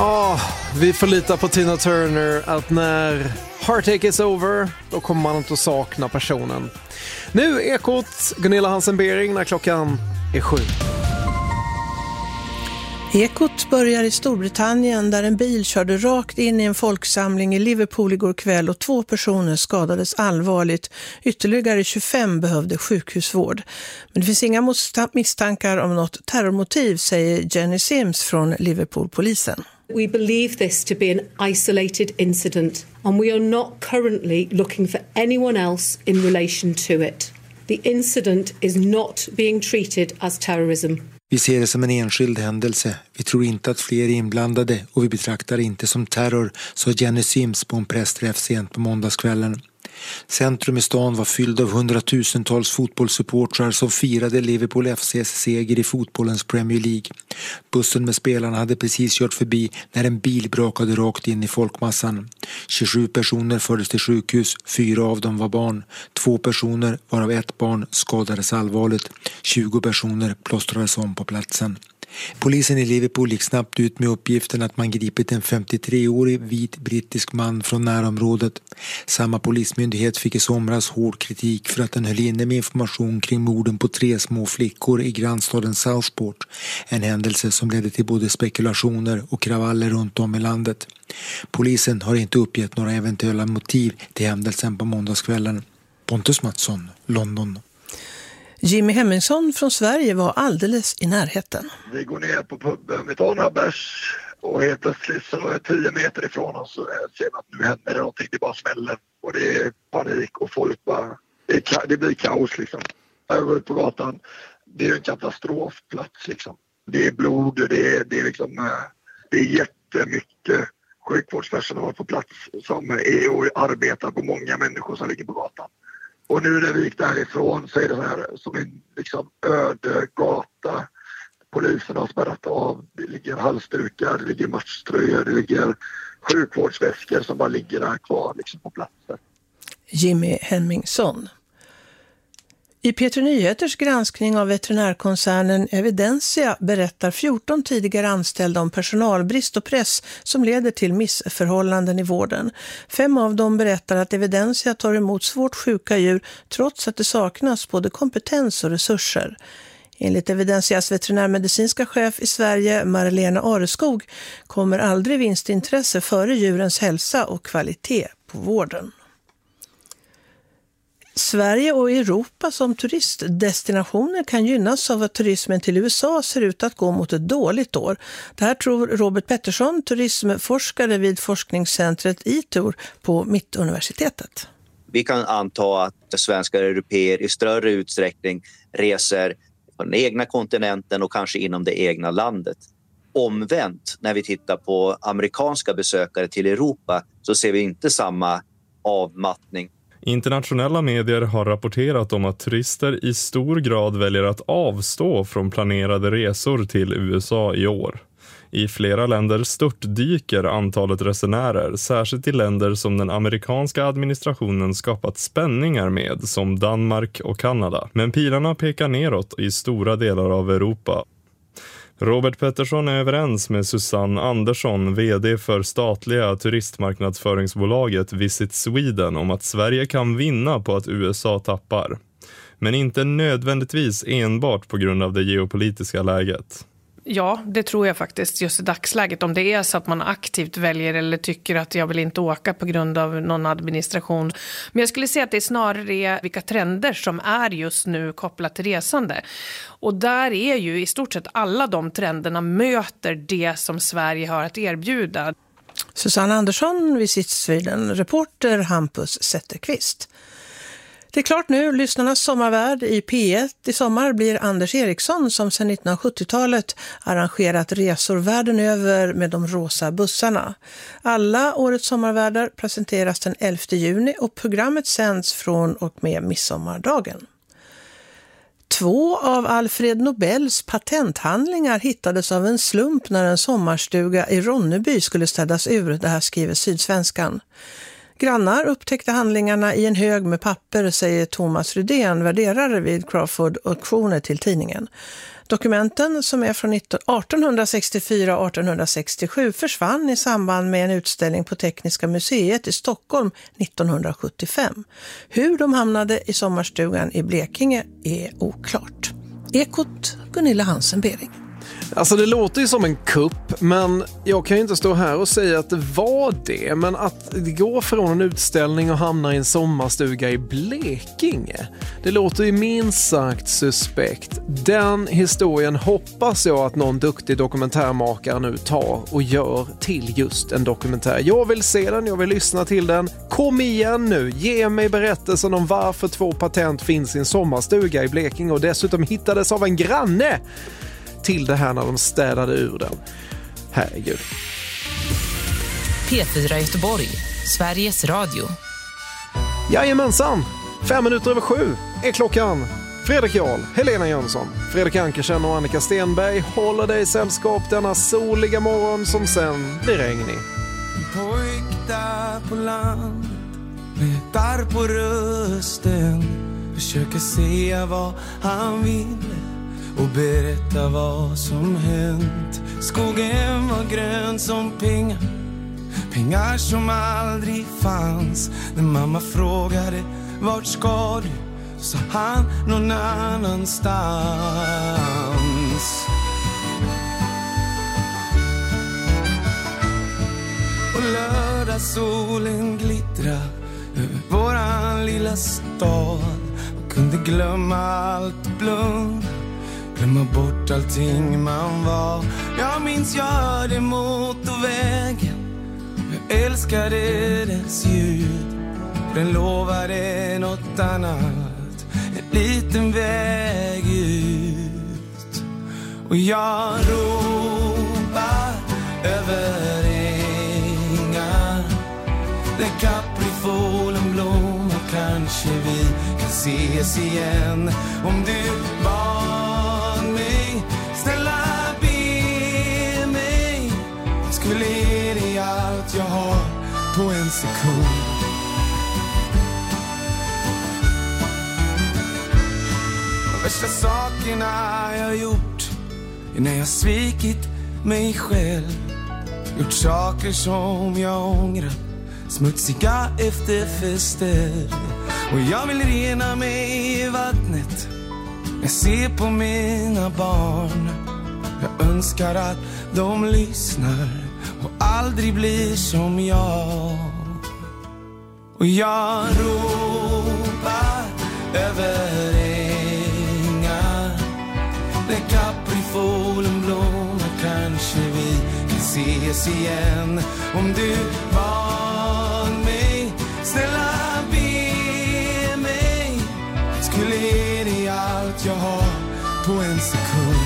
Ja, vi får lita på Tina Turner att när Heartache is over, då kommer man inte att sakna personen. Nu Ekot, Gunilla Hansen-Bering när klockan är 7. Ekot börjar i Storbritannien där en bil körde rakt in i en folksamling i Liverpool igår kväll och 2 personer skadades allvarligt. Ytterligare 25 behövde sjukhusvård. Men det finns inga misstankar om något terrormotiv, säger Jenny Sims från Liverpool-polisen. We believe this to be an isolated incident and we are not currently looking for anyone else in relation to it. The incident is not being treated as terrorism. Vi ser det som en enskild händelse. Vi tror inte att fler är inblandade och vi betraktar det inte som terror, sa Jenny Sims på en pressträff sent på måndagskvällen. Centrum i stan var fylld av 100,000-tals fotbollssupportrar som firade Liverpool FC:s seger i fotbollens Premier League. Bussen med spelarna hade precis kört förbi när en bil brakade rakt in i folkmassan. 27 personer fördes till sjukhus, 4 av dem var barn. 2 personer, varav 1 barn, skadades allvarligt. 20 personer plåstrades om på platsen. Polisen i Liverpool gick snabbt ut med uppgiften att man gripit en 53-årig vit brittisk man från närområdet. Samma polismyndighet fick i somras hård kritik för att den höll inne med information kring morden på 3 små flickor i grannstaden Southport. En händelse som ledde till både spekulationer och kravaller runt om i landet. Polisen har inte uppgett några eventuella motiv till händelsen på måndagskvällen. Pontus Mattsson, London. Jimmy Hemmingsson från Sverige var alldeles i närheten. Vi går ner på puben, vi tar några bärs och helt plötsligt så är 10 meter ifrån oss så ser vi att nu händer det någonting, det bara smäller. Och det är panik och folk bara, det blir kaos liksom. Jag går ut på gatan, det är en katastrofplats liksom. Det är blod, det är liksom, det är jättemycket sjukvårdspersonal på plats som är och arbetar på många människor som ligger på gatan. Och nu när vi gick därifrån så är det så här som en liksom öde gata. Polisen har spärrat av. Det ligger halsdukar, det ligger matchtröjor, det ligger sjukvårdsväskor som bara ligger där kvar liksom på platsen. Jimmy Hemmingsson. I P3 Nyheters granskning av veterinärkoncernen Evidensia berättar 14 tidigare anställda om personalbrist och press som leder till missförhållanden i vården. 5 av dem berättar att Evidensia tar emot svårt sjuka djur trots att det saknas både kompetens och resurser. Enligt Evidensias veterinärmedicinska chef i Sverige, Marlene Areskog, kommer aldrig vinstintresse före djurens hälsa och kvalitet på vården. Sverige och Europa som turistdestinationer kan gynnas av att turismen till USA ser ut att gå mot ett dåligt år. Det här tror Robert Pettersson, turismforskare vid forskningscentret ITUR på Mittuniversitetet. Vi kan anta att svenskar och européer i större utsträckning reser på den egna kontinenten och kanske inom det egna landet. Omvänt, när vi tittar på amerikanska besökare till Europa så ser vi inte samma avmattning. Internationella medier har rapporterat om att turister i stor grad väljer att avstå från planerade resor till USA i år. I flera länder störtdyker antalet resenärer, särskilt i länder som den amerikanska administrationen skapat spänningar med, som Danmark och Kanada. Men pilarna pekar neråt i stora delar av Europa. Robert Pettersson är överens med Susanne Andersson, vd för statliga turistmarknadsföringsbolaget Visit Sweden, om att Sverige kan vinna på att USA tappar. Men inte nödvändigtvis enbart på grund av det geopolitiska läget. Ja, det tror jag faktiskt just i dagsläget. Om det är så att man aktivt väljer eller tycker att jag vill inte åka på grund av någon administration. Men jag skulle säga att det är snarare vilka trender som är just nu kopplat till resande. Och där är ju i stort sett alla de trenderna möter det som Sverige har att erbjuda. Susanne Andersson, Visit Sweden, reporter Hampus Zetterqvist. Det är klart nu, lyssnarnas sommarvärd i P1 i sommar blir Anders Eriksson som sedan 1970-talet arrangerat resor världen över med de rosa bussarna. Alla årets sommarvärdar presenteras den 11 juni och programmet sänds från och med midsommardagen. 2 av Alfred Nobels patenthandlingar hittades av en slump när en sommarstuga i Ronneby skulle städas ur, det här skriver Sydsvenskan. Grannar upptäckte handlingarna i en hög med papper, säger Thomas Rydén, värderare vid Crawford Auktioner till tidningen. Dokumenten, som är från 1864 och 1867, försvann i samband med en utställning på Tekniska museet i Stockholm 1975. Hur de hamnade i sommarstugan i Blekinge är oklart. Ekot, Gunilla Hansen-Bering. Alltså det låter ju som en kupp, men jag kan ju inte stå här och säga att det var det. Men att det går från en utställning och hamnar i en sommarstuga i Blekinge, det låter ju minst sagt suspekt. Den historien hoppas jag att någon duktig dokumentärmakare nu tar och gör till just en dokumentär. Jag vill se den, jag vill lyssna till den. Kom igen nu, ge mig berättelsen om varför 2 patent finns i en sommarstuga i Blekinge och dessutom hittades av en granne till det här när de städade ur den. Herregud. P4 Göteborg, Sveriges Radio. Jajamensan, 7:05 är klockan. Fredrik Jarl, Helena Jönsson, Fredrik Ankersen och Annika Stenberg håller dig i sällskap denna soliga morgon som sen blir regnig. Pojk där på land med där på rösten försöker säga vad han vill och berätta vad som hänt. Skogen var grön som pengar, pengar som aldrig fanns. När mamma frågade vart ska du, sa han någon annanstans. Och lördagssolen glittra över våran lilla stad. Man kunde glömma allt och blunda, glömma bort allting man var. Jag minns jag hörde motorvägen, jag älskade dess ljud. Den lovade något annat, en liten väg ut. Och jag ropar över ängar där kaprifolen blommar. Kanske vi kan ses igen. Om du bad mig, snälla be mig, skulle ge dig allt jag har på en sekund. De värsta sakerna jag gjort är när jag svikit mig själv. Gjort saker som jag ångrar, smutsiga efterfester. Och jag vill rena mig i vattnet, jag ser på mina barn. Jag önskar att de lyssnar och aldrig blir som jag. Och jag ropar över ängar där kaprifolen blommar. Kanske vi kan ses igen. Om du bad mig, snälla be mig, skulle ge dig allt jag har på en sekund.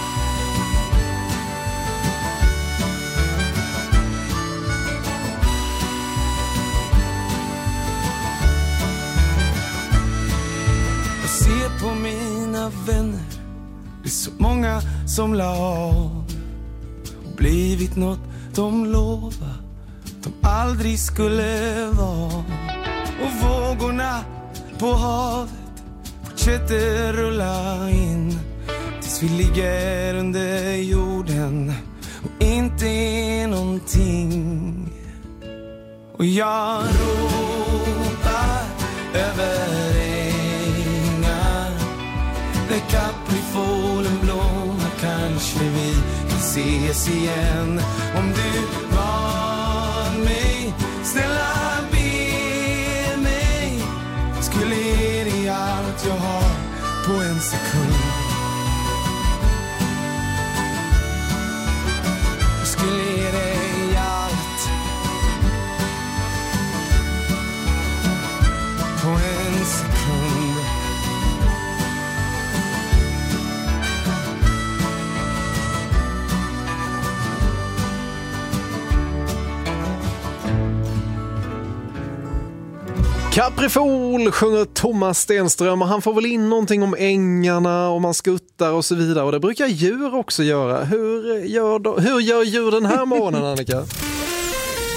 Jag ser på mina vänner, det är så många som la av och blivit något de lovade de aldrig skulle vara. Och vågorna på havet fortsätter rulla in tills vi ligger under jorden och inte är någonting. Och jag ropar över ängar där kaprifolen blommar. Kanske vi kan ses igen. Om du bad mig, snälla be mig, skulle ge dig allt jag har på en sekund. Jag skulle ge dig allt på en sekund. Kaprifol sjunger Thomas Stenström och han får väl in någonting om ängarna och man skuttar och så vidare. Och det brukar djur också göra. Hur gör djur den här morgonen, Annika?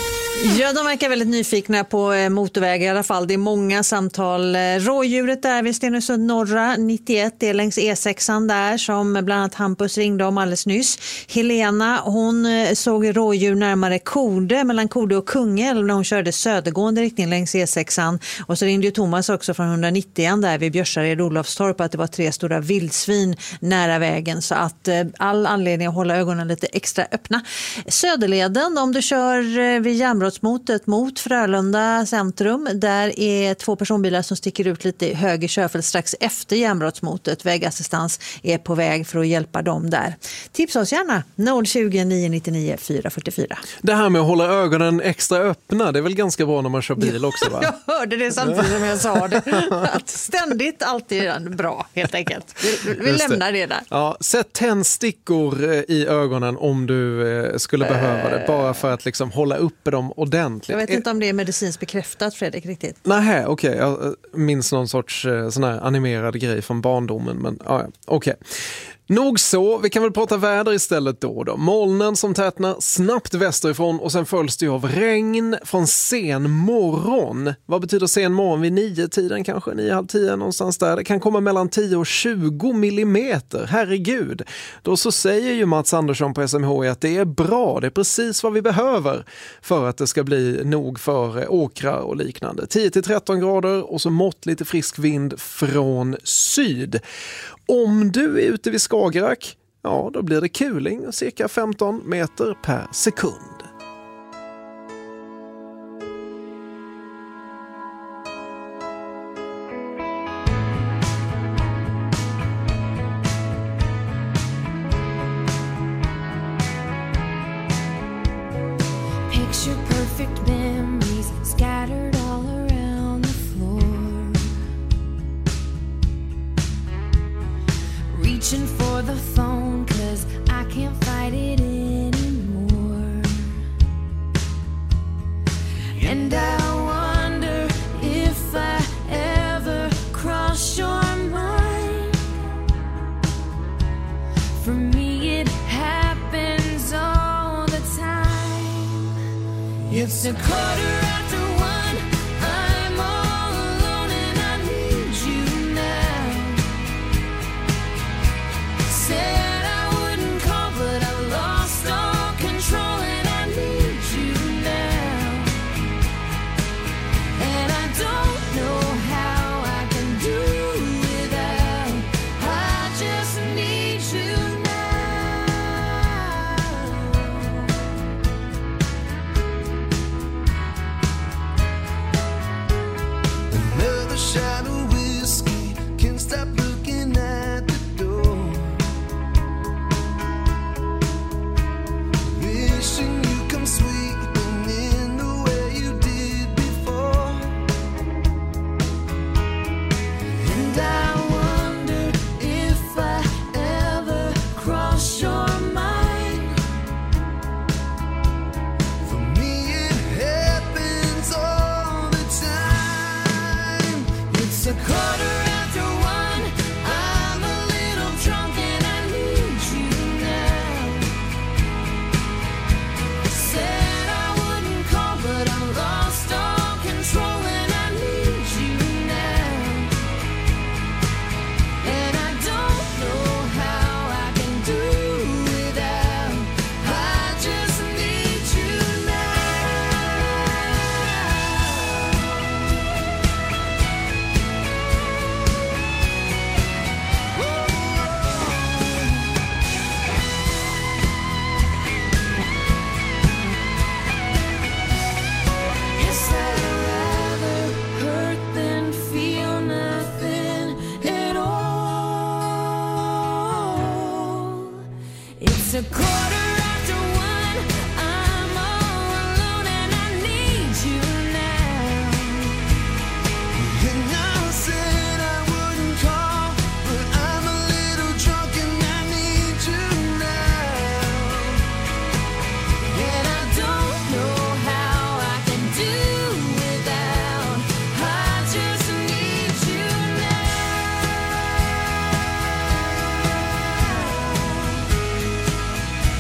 Ja, de verkar väldigt nyfikna på motorvägar i alla fall. Det är många samtal. Rådjuret där vid Stenungsund norra 91, det är längs E6an där som bland annat Hampus ringde om alldeles nyss. Helena, hon såg rådjur närmare Kode, mellan Kode och Kungälv när hon körde södergående riktning längs E6an. Och så ringde ju Thomas också från 190 där vid Björsared Olofstorp att det var 3 stora vildsvin nära vägen. Så att all anledning att hålla ögonen lite extra öppna. Söderleden, om du kör vid Järnbrottsmotet mot Frölunda centrum, där är 2 personbilar som sticker ut lite i höger körfält strax efter Järnbrottsmotet. Vägassistans är på väg för att hjälpa dem där. Tipsa oss gärna 020 999 444. Det här med att hålla ögonen extra öppna, det är väl ganska bra när man kör bil också, va? Jag hörde det samtidigt som jag sa det. Att ständigt alltid är bra, helt enkelt. Vi lämnar det där. Ja, sätt tändstickor i ögonen om du skulle behöva det, bara för att liksom hålla uppe dem ordentligt. Jag vet inte om det är medicinskt bekräftat, Fredrik, riktigt. Nej, okej. Jag minns någon sorts sån här animerad grej från barndomen, men ja, okej. Nog så, vi kan väl prata väder istället då. Molnen som tätnar snabbt västerifrån och sen följs det av regn från sen morgon. Vad betyder sen morgon? Vid 9-tiden kanske, 9:30 någonstans där. Det kan komma mellan 10 och 20 millimeter, herregud. Då så säger ju Mats Andersson på SMHI att det är bra, det är precis vad vi behöver för att det ska bli nog för åkrar och liknande. 10-13 grader och så måttligt frisk vind från syd. Om du är ute vid Skagerrak, ja då blir det kuling cirka 15 meter per sekund. Picture perfect memories scattered all around the floor. Reaching for the phone 'cause I can't fight it anymore. And I wonder if I ever cross your mind. For me it happens all the time. It's a 1:15. I'm all alone and I need you now. Said I wouldn't call but I lost all control and I need you now. And I don't know how I can do without. I just need you now. Another shot of whiskey, can't stop looking at the door. Wishing you come sweeping in the way you did before. And I wonder if I ever cross your mind. For me it happens all the time. It's a 1:15. I'm a little drunk and I need you now. Said I wouldn't call but I lost all control and I need you now. And I don't know how I can do without. I just need you now. Guess I'd rather hurt than feel nothing at all. It's a 1:15. I'm all alone and I need you now. And I said I wouldn't call, but I'm a little drunk and I need you now. And I don't know how I can do without. I just need you now.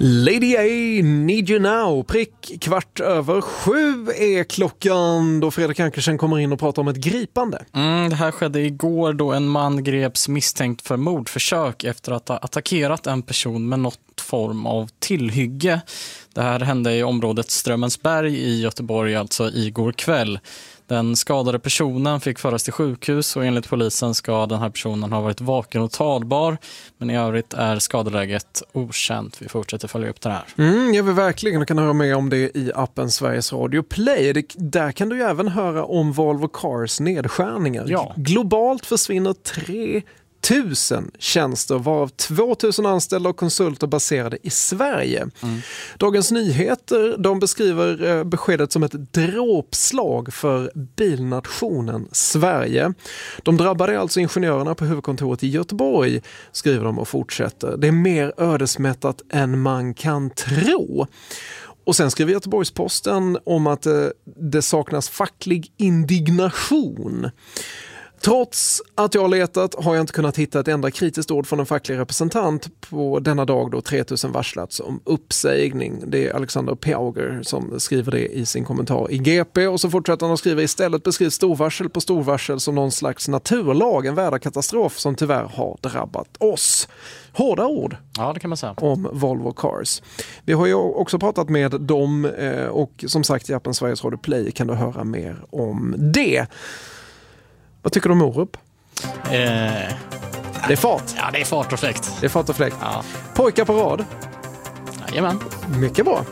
Lady A, Need You Now, prick 7:15 är klockan då Fredrik Ankersen kommer in och pratar om ett gripande. Det här skedde igår då en man greps misstänkt för mordförsök efter att ha attackerat en person med något form av tillhygge. Det här hände i området Strömmensberg i Göteborg alltså igår kväll. Den skadade personen fick föras till sjukhus och enligt polisen ska den här personen ha varit vaken och talbar. Men i övrigt är skadeläget okänt. Vi fortsätter följa upp det här. Jag vill verkligen. Du kan höra mer om det i appen Sveriges Radio Play. Där kan du ju även höra om Volvo Cars nedskärningar. Ja. Globalt försvinner 3000 tjänster varav 2000 anställda och konsulter baserade i Sverige. Dagens Nyheter de beskriver beskedet som ett dråpslag för bilnationen Sverige. De drabbade alltså ingenjörerna på huvudkontoret i Göteborg, skriver de och fortsätter. Det är mer ödesmättat än man kan tro. Och sen skriver Göteborgs-Posten om att det saknas facklig indignation. Trots att jag har letat har jag inte kunnat hitta ett enda kritiskt ord från en facklig representant på denna dag då 3000 varslats om uppsägning. Det är Alexander Pauger som skriver det i sin kommentar i GP och så fortsätter han att skriva istället beskrivs storvarsel på storvarsel som någon slags naturlag, en väderkatastrof som tyvärr har drabbat oss. Hårda ord. Ja, det kan man säga. Om Volvo Cars. Vi har ju också pratat med dem och som sagt i appen Sveriges Radio Play kan du höra mer om det. Vad tycker du om Orup? Det är fart. Ja, det är fart och fläkt. Det är fart och fläkt. Ja. Pojkar på rad. Jajamän. Mycket bra.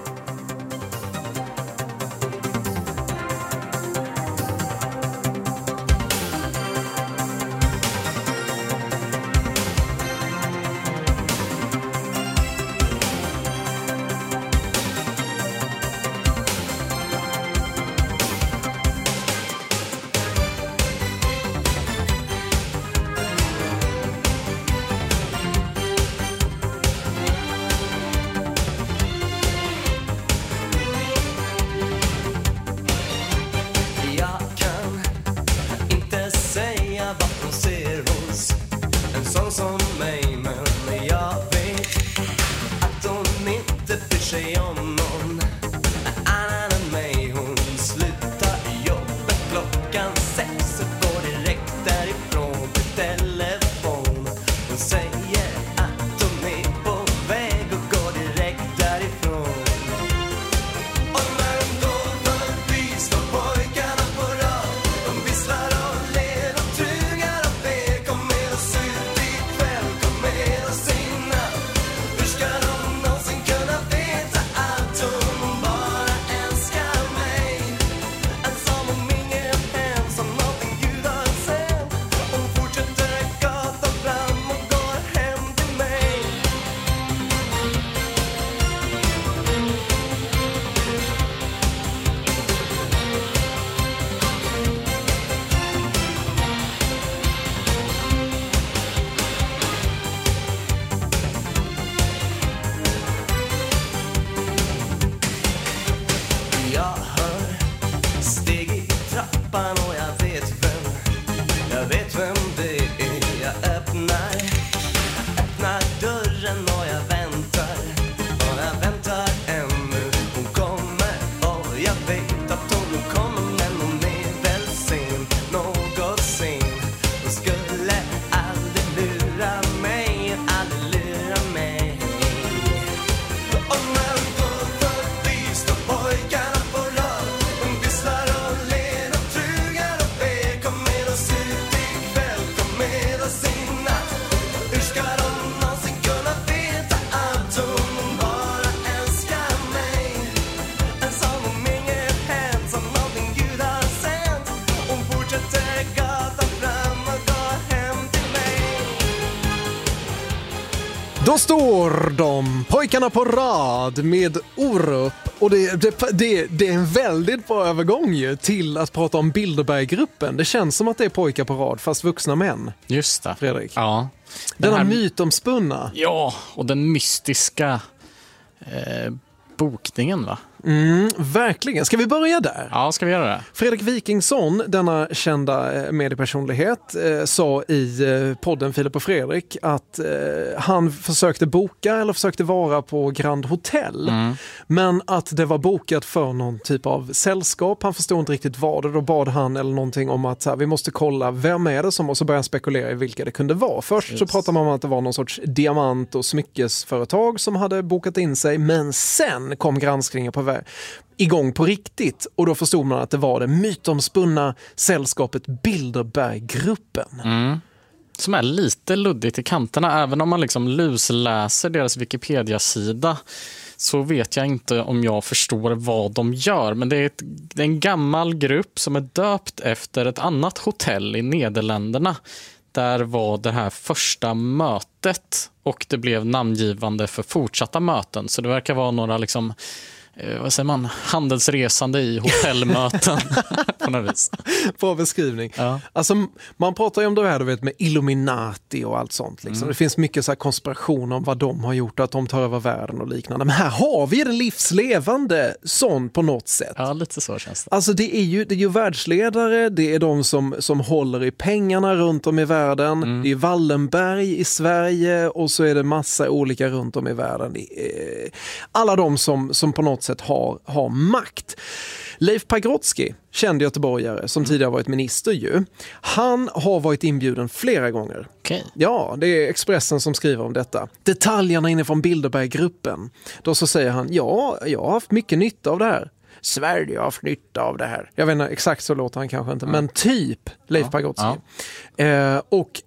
Då står de, pojkarna på rad med Orup och det är en väldigt bra övergång ju till att prata om Bilderberggruppen. Det känns som att det är pojkar på rad fast vuxna män. Just det. Fredrik. Ja. Den här mytomspunna. Ja, och den mystiska bokningen va? Verkligen. Ska vi börja där? Ja, ska vi göra det? Fredrik Wikingsson, denna kända mediepersonlighet, sa i podden Filip och Fredrik att han försökte vara på Grand Hotel, men att det var bokat för någon typ av sällskap. Han förstod inte riktigt vad det. Då bad han eller någonting om att vi måste kolla vem är det som, och så började han spekulera i vilka det kunde vara. Först så pratade man om att det var någon sorts diamant- och smyckesföretag som hade bokat in sig, men sen kom granskningen igång på riktigt, och då förstod man att det var det mytomspunna sällskapet Bilderberggruppen. Som är lite luddigt i kanterna, även om man liksom lusläser deras Wikipedia-sida så vet jag inte om jag förstår vad de gör. Men det är en gammal grupp som är döpt efter ett annat hotell i Nederländerna. Där var det här första mötet och det blev namngivande för fortsatta möten. Så det verkar vara några liksom, vad säger man, handelsresande i hotellmöten på något vis. Bra beskrivning. Ja. Alltså, man pratar ju om det här, du vet, med Illuminati och allt sånt. Liksom. Det finns mycket så här konspiration om vad de har gjort, att de tar över världen och liknande. Men här har vi den livslevande sån på något sätt. Ja, lite så känns det. Alltså det är ju världsledare, det är de som håller i pengarna runt om i världen. Det är Wallenberg i Sverige och så är det massa olika runt om i världen. Alla de som på något sätt har makt. Leif Pagrotsky, känd göteborgare som tidigare varit minister ju. Han har varit inbjuden flera gånger. Okay. Ja, det är Expressen som skriver om detta. Detaljerna inifrån Bilderberggruppen. Då så säger han, ja, jag har haft mycket nytta av det här. Sverige har haft nytta av det här. Jag vet inte, exakt så låter han kanske inte, men typ Leif Pagrotsky. Och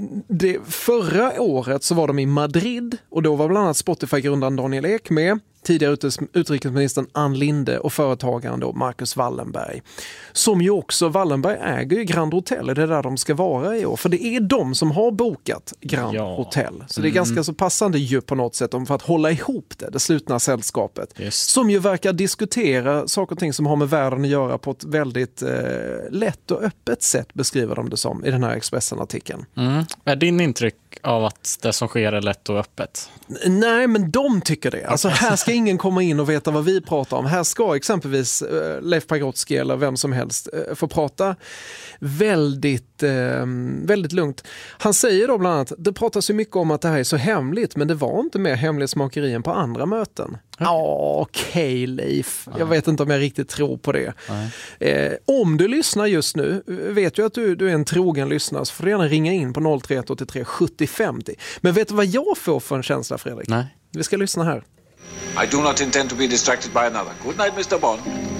förra året så var de i Madrid och då var bland annat Spotify-grundaren Daniel Ek med, tidigare utrikesministern Ann Linde och företagaren då Marcus Wallenberg. Som ju också, Wallenberg äger ju Grand Hotel, det är där de ska vara i år. För det är de som har bokat Grand Hotel. Så det är ganska så passande ju på något sätt för att hålla ihop det slutna sällskapet. Just. Som ju verkar diskutera saker och ting som har med världen att göra på ett väldigt lätt och öppet sätt, beskriver de det som i den här Expressen-artikeln. Är din intryck av att det som sker är lätt och öppet? Nej, men de tycker det. Alltså här ska ingen komma in och veta vad vi pratar om. Här ska exempelvis Leif Pagrotsky eller vem som helst få prata väldigt lugnt. Han säger då bland annat, det pratas ju mycket om att det här är så hemligt, men det var inte mer hemlighetsmakeri än på andra möten. Okej, Leif. Jag vet inte om jag riktigt tror på det. Om du lyssnar just nu, vet ju att du är en trogen lyssnare, så får du gärna ringa in på 031 83 70 50. Men vet du vad jag får för en känsla, Fredrik? Nej. Vi ska lyssna här. I do not intend to be distracted by another. Good night, Mr. Bond.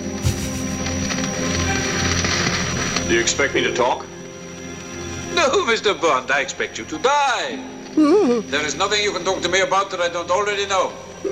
Do you expect me to talk? No, Mr. Bond, I expect you to die. There is nothing you can talk to me about that I don't already know.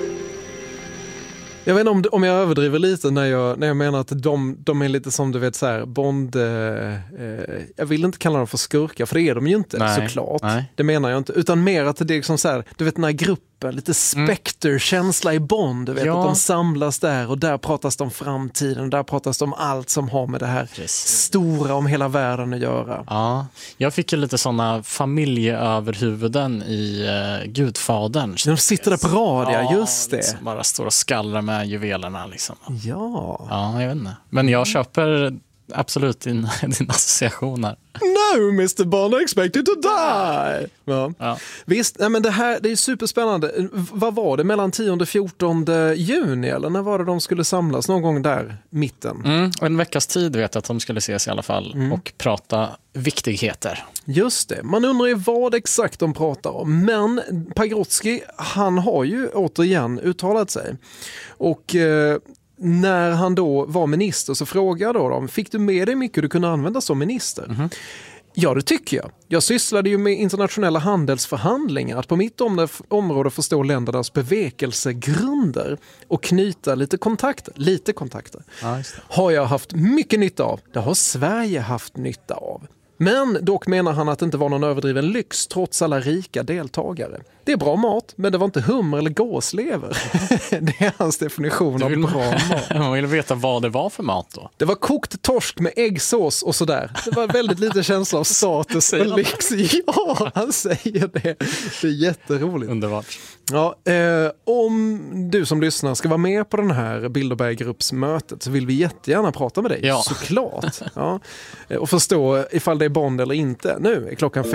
Jag vet inte om jag överdriver lite när jag menar att de är lite som du vet så här Bond, jag vill inte kalla dem för skurkar, för det är de ju inte, såklart. Nej. Det menar jag inte, utan mer att det är liksom så här, du vet den här gruppen, lite Spectre-känsla i Bond, du vet att de samlas där och där pratas det om framtiden, där pratas det om allt som har med det här stora om hela världen att göra. Ja, jag fick ju lite sådana familjeöverhuvuden i Gudfadern. De sitter där på rad, just det. Liksom bara står och skallrar med juvelerna liksom. Ja, jag vet inte. Men jag köper absolut din association här. No, Mr. Bond, I expect you to die. Ja. Visst, nej, men det är superspännande. Vad var det, mellan 10 och 14 juni eller när var det de skulle samlas? Någon gång där, mitten. En veckas tid vet jag att de skulle ses i alla fall och prata viktigheter. Just det, man undrar ju vad exakt de pratar om. Men Pagrotsky, han har ju återigen uttalat sig. Och när han då var minister så frågade de, fick du med dig mycket du kunde använda som minister? Ja, det tycker jag. Jag sysslade ju med internationella handelsförhandlingar, att på mitt område förstå ländernas bevekelsegrunder och knyta lite kontakter. Har jag haft mycket nytta av. Det har Sverige haft nytta av. Men dock menar han att det inte var någon överdriven lyx trots alla rika deltagare. Det är bra mat, men det var inte hummer eller gåslever. Det är hans definition av bra mat. Man vill veta vad det var för mat då. Det var kokt torsk med äggsås och sådär. Det var väldigt lite känsla av status och lyx. Ja, han säger det. Det är jätteroligt. Underbart. Ja, om du som lyssnar ska vara med på den här Bilderberggruppsmötet så vill vi jättegärna prata med dig, såklart. Ja. Och förstå ifall det är Bond eller inte. Nu är klockan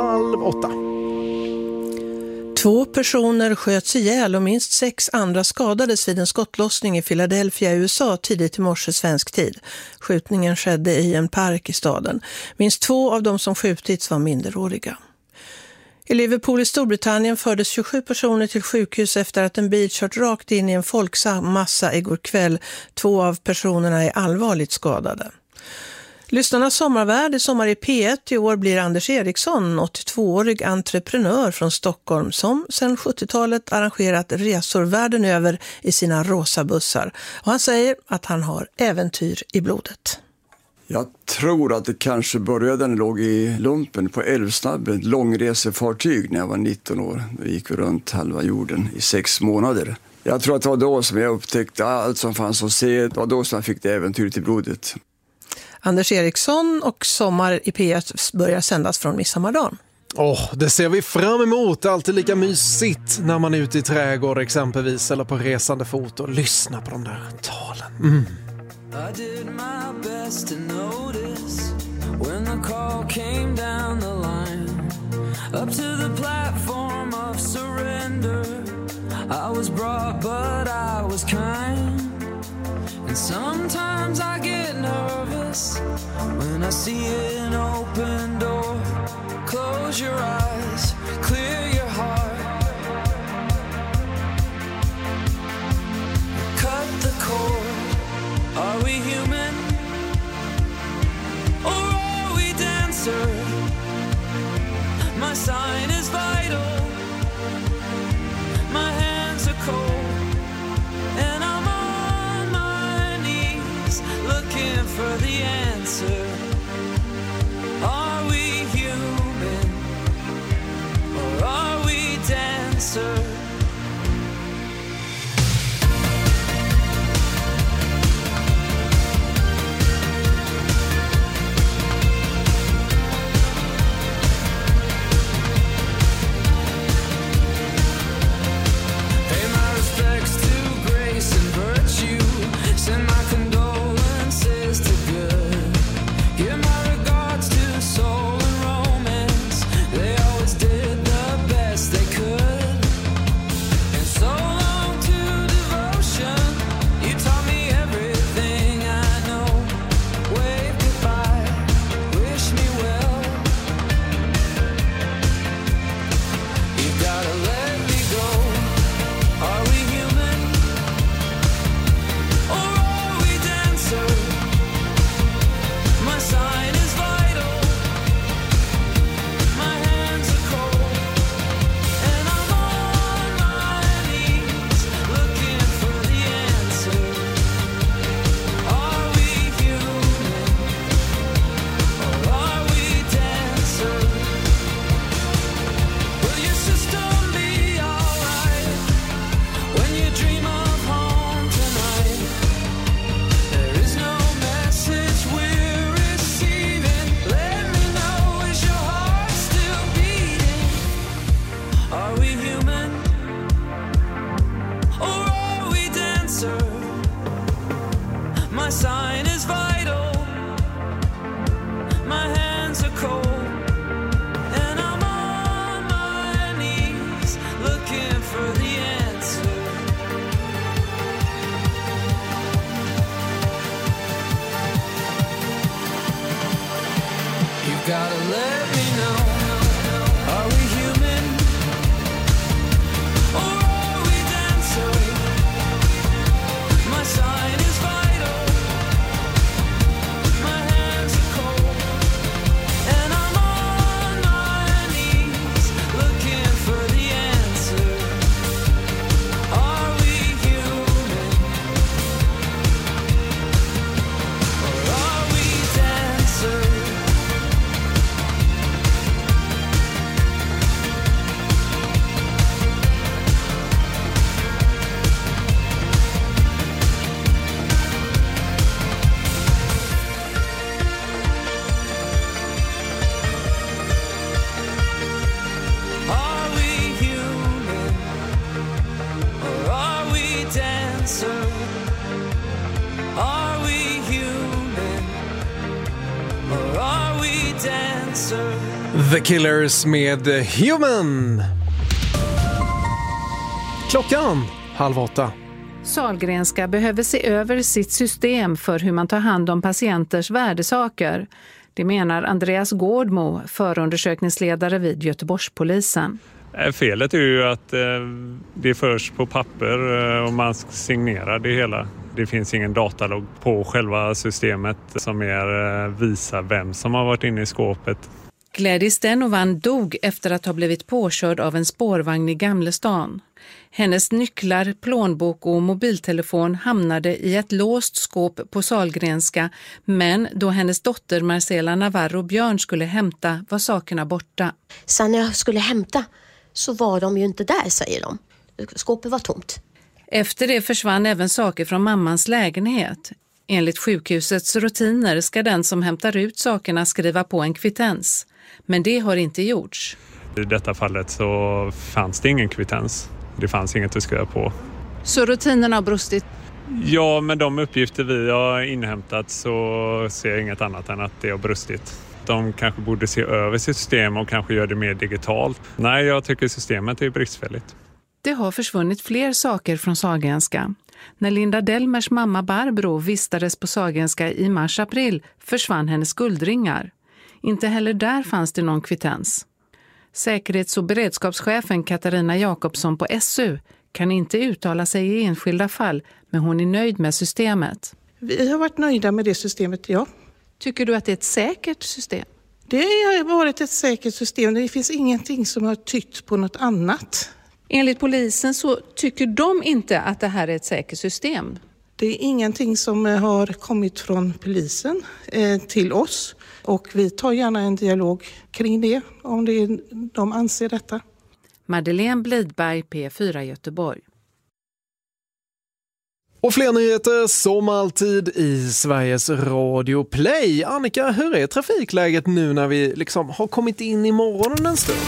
7:30. 2 personer sköts ihjäl och minst 6 andra skadades vid en skottlossning i Philadelphia, USA tidigt i morse svensk tid. Skjutningen skedde i en park i staden. Minst 2 av dem som skjutits var minderåriga. I Liverpool i Storbritannien fördes 27 personer till sjukhus efter att en bil kört rakt in i en folkmassa igår kväll. 2 av personerna är allvarligt skadade. Lyssnarnas sommarvärd i Sommar i P1 i år blir Anders Eriksson, 82-årig entreprenör från Stockholm som sedan 70-talet arrangerat resor världen över i sina rosa bussar. Och han säger att han har äventyr i blodet. Jag tror att det kanske började när jag låg i lumpen på Älvsnabben, ett långresefartyg när jag var 19 år. Då gick vi runt halva jorden i 6 månader. Jag tror att det var då som jag upptäckte allt som fanns att se. Det var då som jag fick det äventyret i blodet. Anders Eriksson och Sommar i P1 börjar sändas från midsommardagen. Det ser vi fram emot. Alltid lika mysigt när man är ute i trädgård exempelvis eller på resande fot och lyssnar på de där talen. I did my best to notice when the call came down the line up to the platform of surrender. I was brought but I was kind, and sometimes I get nervous when I see an open door. Close your eyes, clear your heart, cut the cord. Are we human, or are we dancer? My sign is vital, my hands are cold, and I'm on my knees looking for the answer. Are we human, or are we dancer? Send my condolences to good. Give my regards to soul and romance. They always did the best they could. And so long to devotion. You taught me everything I know. Wave goodbye, wish me well. You gotta let me go. Are we human? My sign is vital, my hands are cold, and I'm on my knees looking for the answer. Are we human, or are we dancer? Will your system be alright when you dream of home tonight? There is no message we're receiving. Let me know, is your heart still beating? Are we human, or are we dancer? My sign is vital, my hands are cold, and I'm on my knees looking for the answer. You gotta let me know. Are we human, or are we dancer? My sign is vital, my hands are cold, and I'm on my knees looking for the answer. Are we human, or are we dancer? The Killers med Human. Klockan 7:30. Sahlgrenska behöver se över sitt system för hur man tar hand om patienters värdesaker. Det menar Andreas Gårdmo, förundersökningsledare vid Göteborgspolisen. Felet är ju att det förs på papper och man signerar det hela. Det finns ingen datalog på själva systemet som visar vem som har varit inne i skåpet. Gladys Denovan dog efter att ha blivit påkörd av en spårvagn i Gamlestan. Hennes nycklar, plånbok och mobiltelefon hamnade i ett låst skåp på Sahlgrenska, men då hennes dotter Marcela Navarro Björn skulle hämta var sakerna borta. Sen när jag skulle hämta så var de ju inte där, säger de. Skåpet var tomt. Efter det försvann även saker från mammans lägenhet. Enligt sjukhusets rutiner ska den som hämtar ut sakerna skriva på en kvittens. Men det har inte gjorts. I detta fallet så fanns det ingen kvittens. Det fanns inget att skriva på. Så rutinerna har brustit? Ja, med de uppgifter vi har inhämtat så ser jag inget annat än att det har brustit. De kanske borde se över sitt system och kanske göra det mer digitalt. Nej, jag tycker systemet är bristfälligt. Det har försvunnit fler saker från Sahlgrenska. När Linda Delmers mamma Barbro vistades på Sahlgrenska i mars-april försvann hennes guldringar. Inte heller där fanns det någon kvittens. Säkerhets- och beredskapschefen Katarina Jakobsson på SU kan inte uttala sig i enskilda fall, men hon är nöjd med systemet. Vi har varit nöjda med det systemet, ja. Tycker du att det är ett säkert system? Det har varit ett säkert system. Det finns ingenting som har tytt på något annat. Enligt polisen så tycker de inte att det här är ett säkert system. Det är ingenting som har kommit från polisen till oss. Och vi tar gärna en dialog kring det om de anser detta. Madeleine Blidberg, P4 Göteborg. Och fler nyheter som alltid i Sveriges Radio Play. Annika, hur är trafikläget nu när vi har kommit in i morgonen en stund?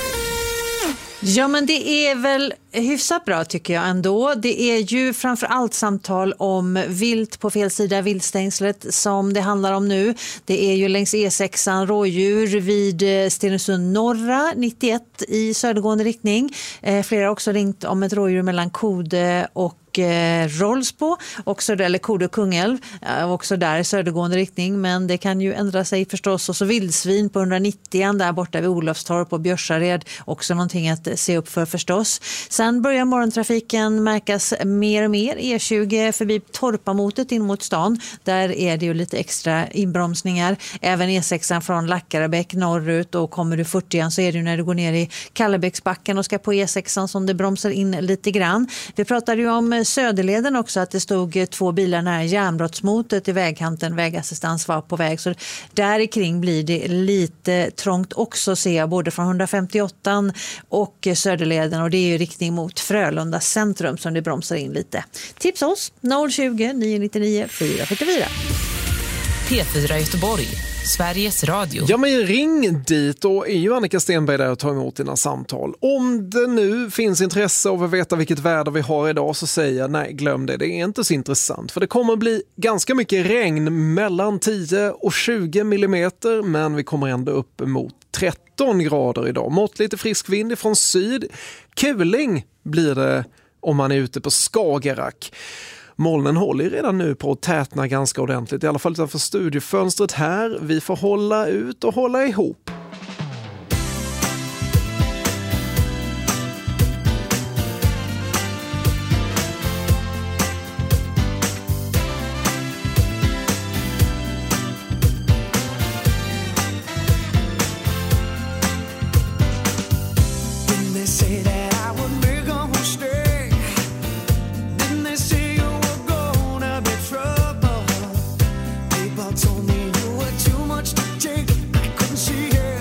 Ja, men det är väl hyfsat bra tycker jag ändå. Det är ju framförallt samtal om vilt på fel sida viltstängslet som det handlar om nu. Det är ju längs E6 rådjur vid Stenungsund norra 91 i södergående riktning. Flera har också ringt om ett rådjur mellan Kode och Rollsbo, också där, eller Kode och Kungälv, också där i södergående riktning, men det kan ju ändra sig förstås. Och så vildsvin på 190 där borta vid Olofstorp och Björsared, också någonting att se upp för förstås. Sen börjar morgontrafiken märkas mer och mer. E20 förbi Torpamotet in mot stan, där är det ju lite extra inbromsningar. Även E6 från Lackarabäck norrut, och kommer du 40 så är det ju när du går ner i Kallebäcksbacken och ska på E6 som det bromsar in lite grann. Vi pratade ju om Söderleden också, att det stod 2 bilar nära järnbrottsmotet i vägkanten. Vägassistans var på väg, så där kring blir det lite trångt också, ser jag, både från 158 och Söderleden, och det är ju riktning mot Frölunda centrum som det bromsar in lite. Tips oss 020 999 444. P4 Göteborg, Sveriges Radio. Ja, men ring dit, och är ju Annika Stenberg där och tar emot dina samtal. Om det nu finns intresse av att veta vilket väder vi har idag, så säger jag nej, glöm det. Det är inte så intressant, för det kommer bli ganska mycket regn, mellan 10 och 20 millimeter, men vi kommer ändå upp mot 13 grader idag. Måttligt frisk vind från syd. Kuling blir det om man är ute på Skagerrak. Molnen håller redan nu på att tätna ganska ordentligt, i alla fall utanför studiofönstret här. Vi får hålla ut och hålla ihop. Told me you were too much to take. I couldn't see it.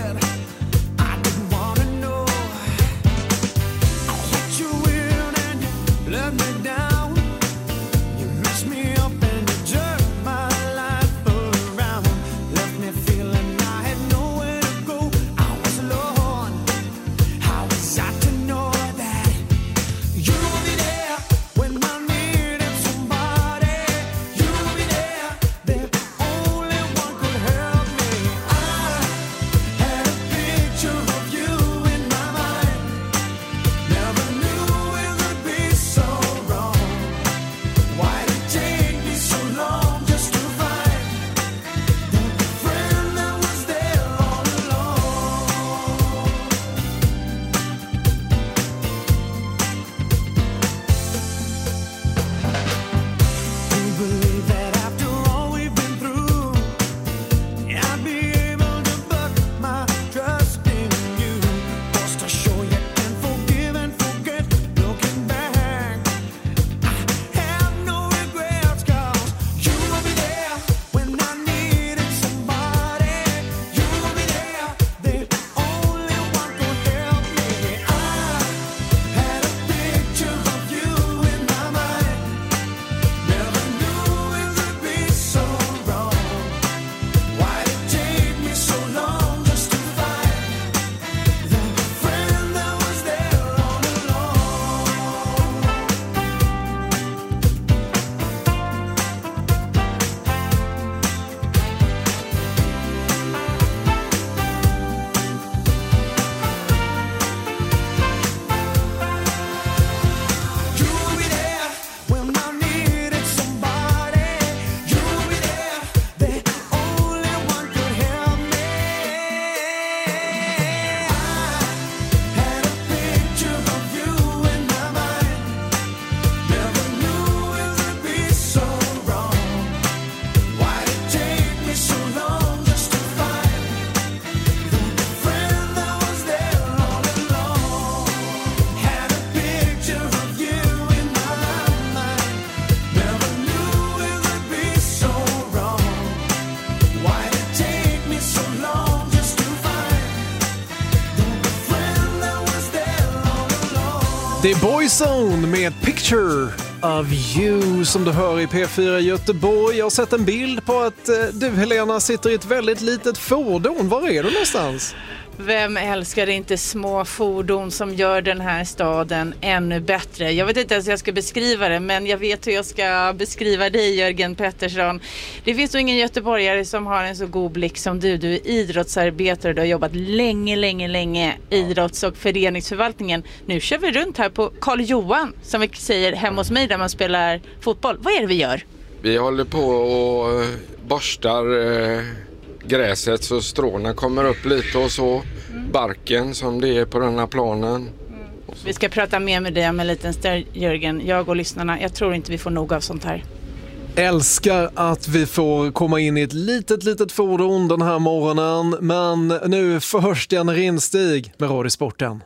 Det är Boyzone med Picture of You som du hör i P4 Göteborg. Jag har sett en bild på att du, Helena, sitter i ett väldigt litet fordon. Var är du någonstans? Vem älskar inte små fordon som gör den här staden ännu bättre? Jag vet inte ens hur jag ska beskriva det, men jag vet hur jag ska beskriva dig, Jörgen Pettersson. Det finns nog ingen göteborgare som har en så god blick som du. Du är idrottsarbetare, du har jobbat länge idrotts- och föreningsförvaltningen. Nu kör vi runt här på Karl Johan, som vi säger hemma hos mig där man spelar fotboll. Vad är det vi gör? Vi håller på och borstar gräset så stråna kommer upp lite och så. Barken som det är på den här planen. Vi ska prata mer med dig om en liten stund, Jörgen. Jag och lyssnarna, jag tror inte vi får nog av sånt här. Älskar att vi får komma in i ett litet fordon den här morgonen. Men nu först Janne Rindstig med Radiosporten.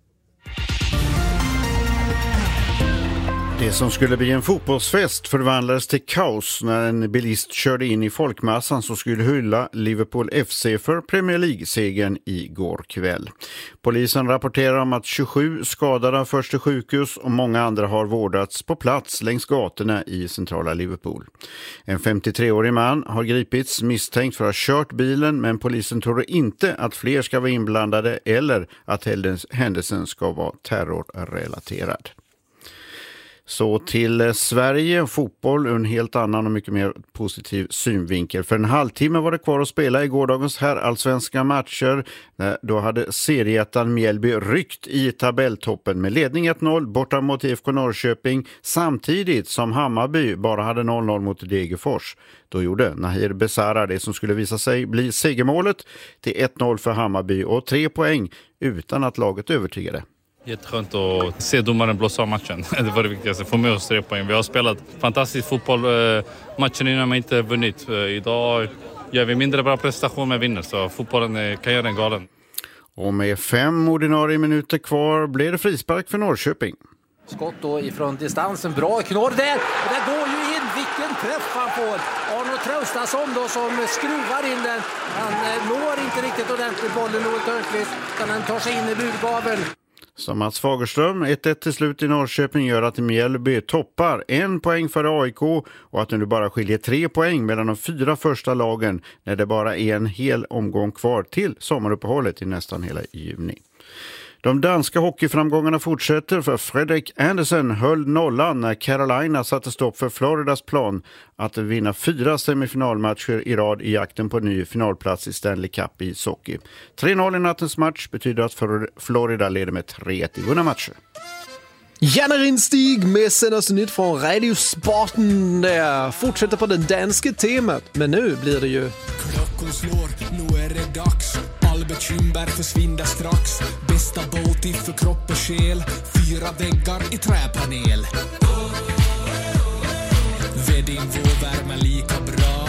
Det som skulle bli en fotbollsfest förvandlades till kaos när en bilist körde in i folkmassan som skulle hylla Liverpool FC för Premier League-segern igår kväll. Polisen rapporterar om att 27 skadade först till sjukhus och många andra har vårdats på plats längs gatorna i centrala Liverpool. En 53-årig man har gripits misstänkt för att ha kört bilen, men polisen tror inte att fler ska vara inblandade eller att händelsen ska vara terrorrelaterad. Så till Sverige och fotboll ur en helt annan och mycket mer positiv synvinkel. För en halvtimme var det kvar att spela i gårdagens herrallsvenska matcher. Då hade seriettan Mjällby ryckt i tabelltoppen med ledning 1-0 borta mot IFK Norrköping, samtidigt som Hammarby bara hade 0-0 mot Degerfors. Då gjorde Nahir Besara det som skulle visa sig bli segermålet till 1-0 för Hammarby och 3 poäng utan att laget övertygade. Jätteskönt att se domaren blåsa av matchen. Det var det viktigaste. Få med oss 3 poäng. Vi har spelat fantastisk fotboll. Matchen innan man inte vunnit. Idag gör vi mindre bra prestation men vinner. Så fotbollen kan göra en galen. Och med 5 ordinarie minuter kvar blir det frispark för Norrköping. Skott då ifrån distansen. Bra knorr där. Och det går ju in. Vilken träff han får. Arno Traustason då som skruvar in den. Han når inte riktigt ordentligt bollen. Noel Törnqvist. Utan han tar sig in i burgaveln. Som Mats Fagerström, 1-1 till slut i Norrköping gör att Mjällby toppar 1 poäng före AIK och att det nu bara skiljer 3 poäng mellan de 4 första lagen när det bara är en hel omgång kvar till sommaruppehållet i nästan hela juni. De danska hockeyframgångarna fortsätter för Fredrik Andersen höll nollan när Carolina satte stopp för Floridas plan att vinna 4 semifinalmatcher i rad i jakten på en ny finalplats i Stanley Cup i ishockey. 3-0 i nattens match betyder att Florida leder med 3-1 i vunna matcher. Janne Rindstig med senaste nytt från Radiosporten där fortsätter på det danska temat, men nu blir det ju Klockan slår, nu är det dags. Albert Kymberg försvinner strax. Bästa båt för kropp och själ. 4 väggar i träpanel. Vedin vår värme lika bra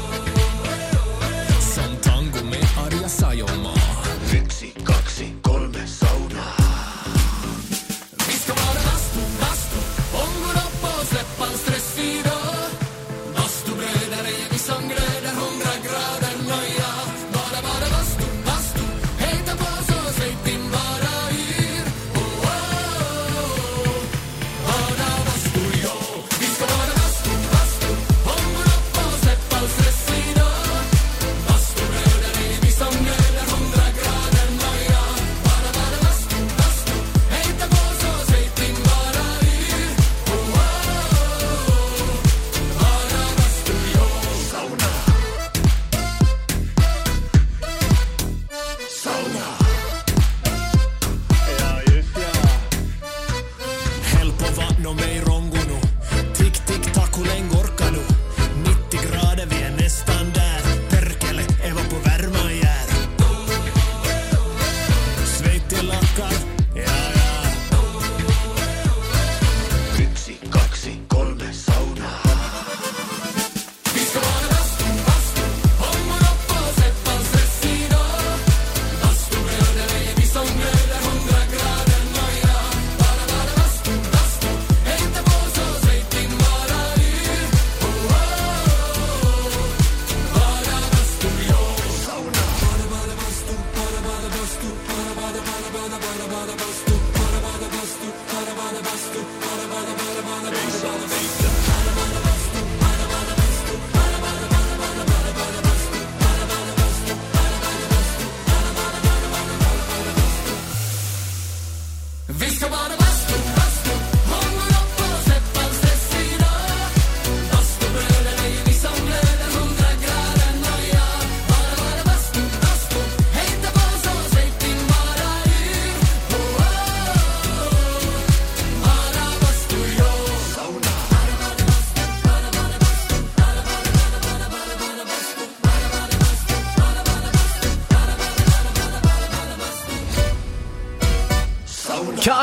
som tango med Arja Saijonmaa. 1, 2, 3 sauna. Vi ska vara bastu, ångår upp och släppa en stressfri dag. Bastubröder är vi som gröder 100 grader nöja. Bara bastu, hejta på så släpp in bara yr. Bara bastu, ja. Vi ska vara bastu, ångår upp och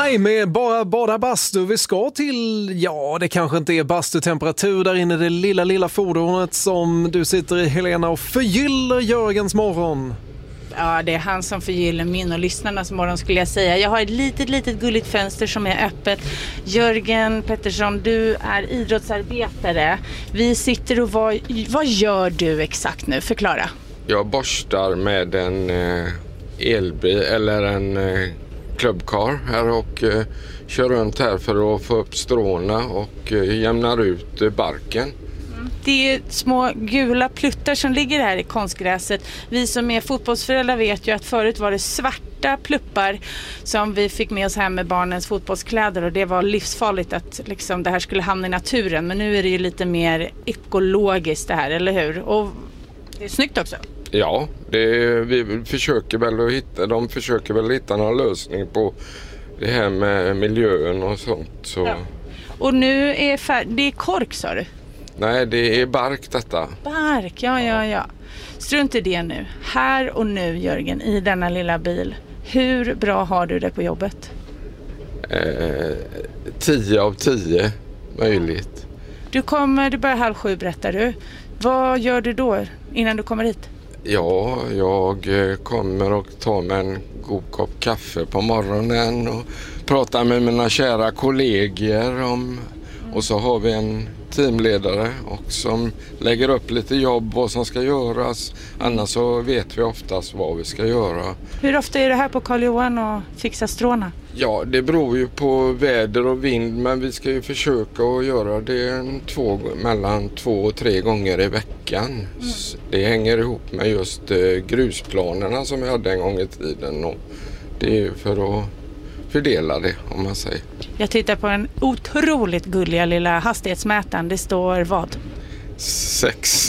Nej, med bara bada bastu. Vi ska till, ja, det kanske inte är bastutemperatur där inne, det lilla fordonet som du sitter i, Helena, och förgyller Jörgens morgon. Ja, det är han som förgyller min och lyssnarnas morgon, skulle jag säga. Jag har ett litet gulligt fönster som är öppet. Jörgen Pettersson, du är idrottsarbetare. Vi sitter och vad gör du exakt nu? Förklara. Jag borstar med en elbil eller en klubbkar här och kör runt här för att få upp stråna och jämnar ut barken. Det är små gula pluttar som ligger här i konstgräset. Vi som är fotbollsföräldrar vet ju att förut var det svarta pluppar som vi fick med oss hem med barnens fotbollskläder, och det var livsfarligt att liksom det här skulle hamna i naturen. Men nu är det ju lite mer ekologiskt det här, eller hur? Och det är snyggt också. Ja, vi försöker väl att hitta, de försöker väl hitta någon lösning på det här med miljön och sånt. Så. Ja. Och nu är det är kork, sa du? Nej, det är bark detta. Bark, ja. Strunt i det nu. Här och nu, Jörgen, i denna lilla bil. Hur bra har du det på jobbet? 10 av 10 möjligt. Du börjar 6:30, berättar du. Vad gör du då innan du kommer hit? Ja, jag kommer och tar mig en god kopp kaffe på morgonen och pratar med mina kära kollegor om, och så har vi en teamledare och som lägger upp lite jobb, vad som ska göras. Annars så vet vi oftast vad vi ska göra. Hur ofta är du här på Karl Johan och fixar stråna? Ja, det beror ju på väder och vind, men vi ska ju försöka att göra det mellan 2 och 3 gånger i veckan. Det hänger ihop med just grusplanerna som vi hade en gång i tiden, och det är för att fördela det, om man säger. Jag tittar på en otroligt gulliga lilla hastighetsmätaren. Det står vad? 6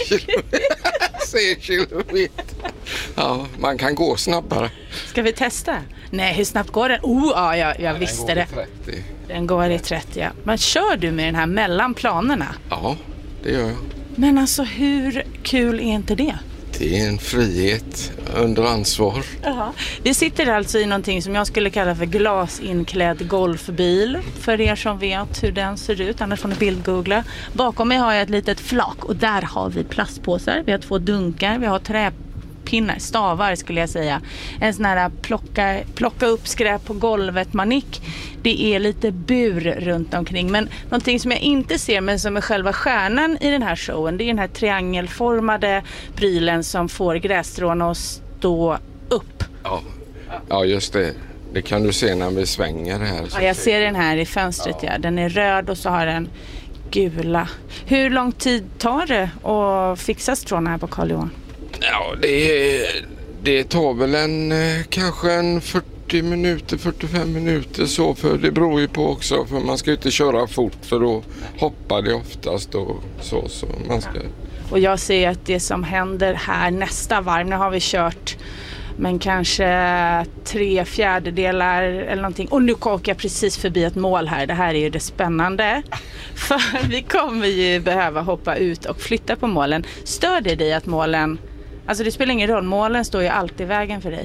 kilometer. Ja, man kan gå snabbare. Ska vi testa? Nej, hur snabbt går den? Jag visste det. Den går i 30. Men kör du med den här mellan planerna? Ja, det gör jag. Men alltså, hur kul är inte det? Det är en frihet under ansvar. Jaha. Det sitter alltså i någonting som jag skulle kalla för glasinklädd golfbil. För er som vet hur den ser ut, annars får ni bildgoogla. Bakom mig har jag ett litet flak och där har vi plastpåsar. Vi har 2 dunkar, vi har träpinnar, stavar skulle jag säga. En sån här plocka upp skräp på golvet manick. Det är lite bur runt omkring. Men någonting som jag inte ser, men som är själva stjärnan i den här showen, det är den här triangelformade prylen som får grässtråna att stå upp. Ja, just det. Det kan du se när vi svänger här. Ja, jag ser den här i fönstret. Ja. Den är röd och så har den gula. Hur lång tid tar det att fixa stråna här på Karl Johan? Ja, det tar väl kanske en 40 minuter, 45 minuter så, för det beror ju på också, för man ska ju inte köra fort för då hoppar det oftast och så man ska. Och jag ser att det som händer här nästa varv, nu har vi kört men kanske 3/4 eller någonting. Och nu åker jag precis förbi ett mål här. Det här är ju det spännande. För vi kommer ju behöva hoppa ut och flytta på målen. Stör det dig att målen... Alltså det spelar ingen roll, målen står ju alltid i vägen för dig.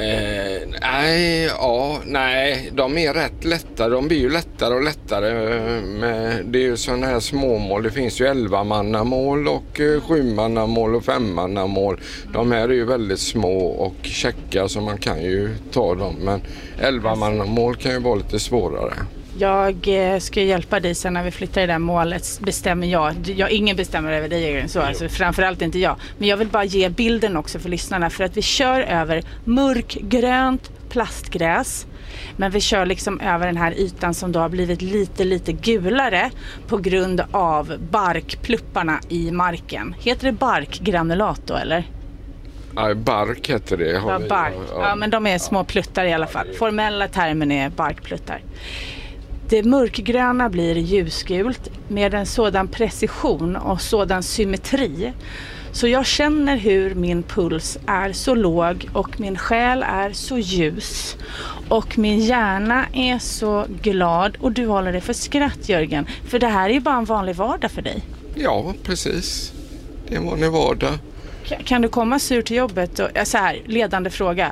Nej, de är rätt lätta. De blir ju lättare och lättare. Det är ju sådana här småmål. Det finns ju 11-mannamål och 7-mannamål och 5-mannamål. De här är ju väldigt små och checka, så man kan ju ta dem. Men 11-mannamål kan ju vara lite svårare. Jag ska hjälpa dig sen när vi flyttar i det där målet, bestämmer jag. Ingen bestämmer över dig, så, alltså, framförallt inte jag. Men jag vill bara ge bilden också för lyssnarna, för att vi kör över mörkgrönt plastgräs. Men vi kör liksom över den här ytan som då har blivit lite gulare på grund av barkplupparna i marken. Heter det barkgranulat då, eller? Ja, bark heter det. Ja, bark. Ja, men de är små pluttar i alla fall. Formella termen är barkpluttar. Det mörkgröna blir ljusgult med en sådan precision och sådan symmetri. Så jag känner hur min puls är så låg och min själ är så ljus. Och min hjärna är så glad, och du håller det för skratt, Jörgen. För det här är ju bara en vanlig vardag för dig. Ja, precis. Det är en vanlig vardag. Kan du komma sur till jobbet? Och, så här, ledande fråga.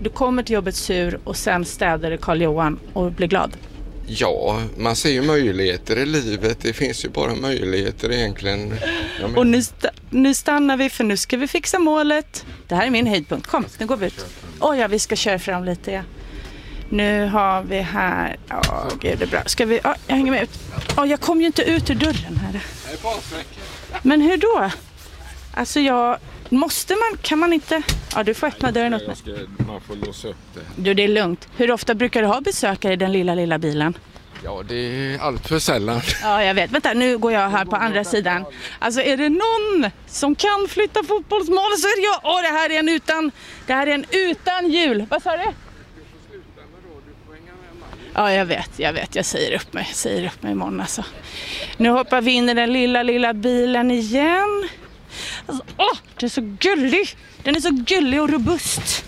Du kommer till jobbet sur och sen städar Karl Johan och blir glad. Ja, man ser ju möjligheter i livet. Det finns ju bara möjligheter egentligen. Och nu stannar vi för nu ska vi fixa målet. Det här är min höjdpunkt. Kom, nu går vi ut. Ja, vi ska köra fram lite. Ja. Nu har vi här... gud, det är bra. Ska vi... jag hänger med ut. Jag kom ju inte ut ur dörren här. Men hur då? Alltså kan man inte... Ja, du får öppna dörren åt mig. Man får låsa upp det. Du, det är lugnt. Hur ofta brukar du ha besökare i den lilla bilen? Ja, det är allt för sällan. Ja, jag vet. Vänta, nu går jag här på andra sidan. Alltså, är det någon som kan flytta fotbollsmål så är det jag. Det här är en utan hjul. Vad sa du? Ja, jag vet. Jag säger upp mig imorgon alltså. Nu hoppar vi in i den lilla bilen igen. Alltså, det är så gullig. Den är så gullig och robust.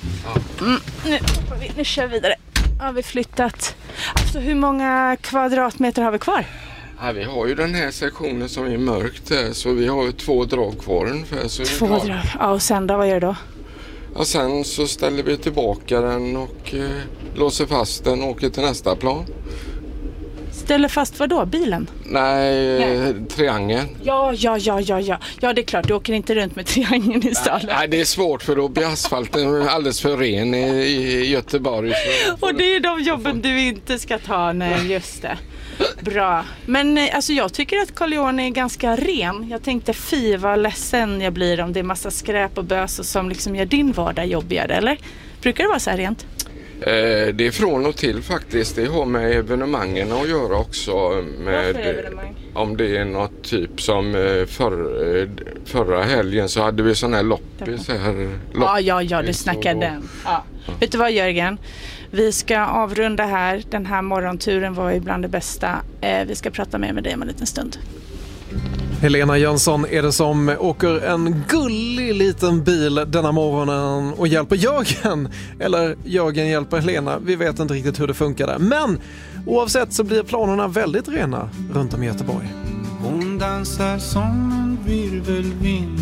Nu kör vi vidare. Har vi flyttat. Alltså, hur många kvadratmeter har vi kvar? Ja, vi har ju den här sektionen som är mörkt där, så vi har ju 2 drag kvar ungefär. Så 2 drag? Ja, och sen då, vad gör du då? Ja, sen så ställer vi tillbaka den och låser fast den och åker till nästa plan. Ställer fast vad då? Bilen? Nej. Triangeln. Ja, det är klart. Du åker inte runt med triangeln i stallet. Nej, det är svårt för då blir asfalten alldeles för ren i Göteborg. Och det är de jobben du inte ska ta. Nej, just det. Bra. Men alltså, jag tycker att Karl Johan är ganska ren. Jag tänkte vad ledsen jag blir om det är massa skräp och bös som liksom gör din vardag jobbigare, eller? Brukar det vara så här rent? Det är från och till faktiskt. Det har med evenemangen att göra också. Med, evenemang? Om det är något typ som förra helgen så hade vi sån här loppis här. Ja, du snackar den. Ja. Vet du vad, Jörgen? Vi ska avrunda här. Den här morgonturen var ju bland det bästa. Vi ska prata mer med dig om en liten stund. Helena Jönsson är det som åker en gullig liten bil denna morgonen och hjälper Jörgen. Eller Jörgen hjälper Helena. Vi vet inte riktigt hur det funkar där. Men oavsett så blir planerna väldigt rena runt om i Göteborg. Hon dansar som en virvelvind.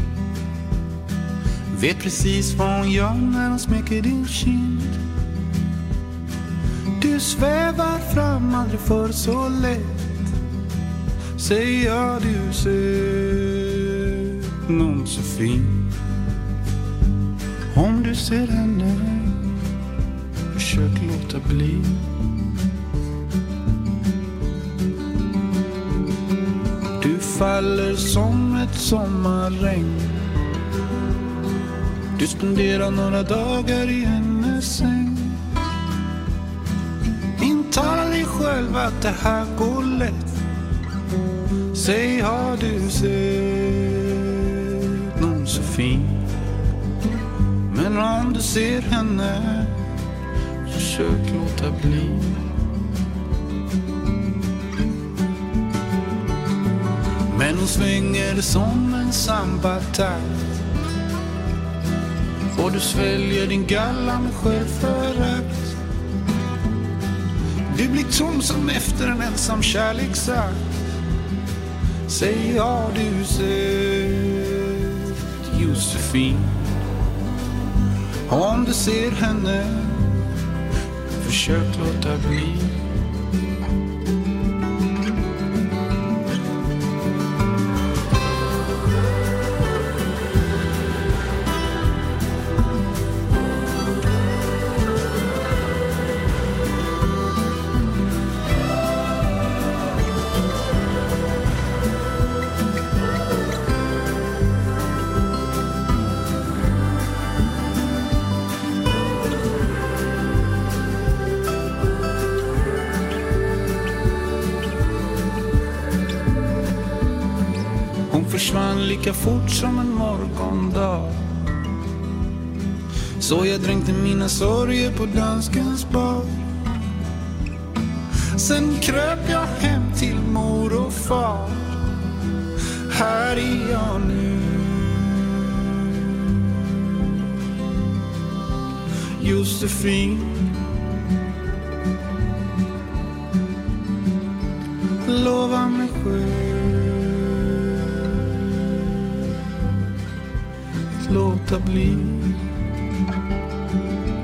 Vet precis vad hon gör när hon smäcker din kind. Du svävar fram, aldrig för så lätt. Säg ja, du ser någon så fin. Om du ser henne, försök låta bli. Du faller som ett sommarregn. Du spenderar några dagar i hennes säng. Intala dig själv att det här går lätt. Säg, har du sett någon så fin? Men om du ser henne, försök låta bli. Men hon svänger som en sambatakt. Och du sväljer din galla med självförakt. Du blir tom som efter en ensam kärleksakt. Säg, har du sett Josefin? Om du ser henne, försök låta bli. Försvann lika fort som en morgondag. Så jag dränkte mina sorger på danskens bar. Sen kröp jag hem till mor och far. Här är jag nu. Josefin, lova mig själv låta bli.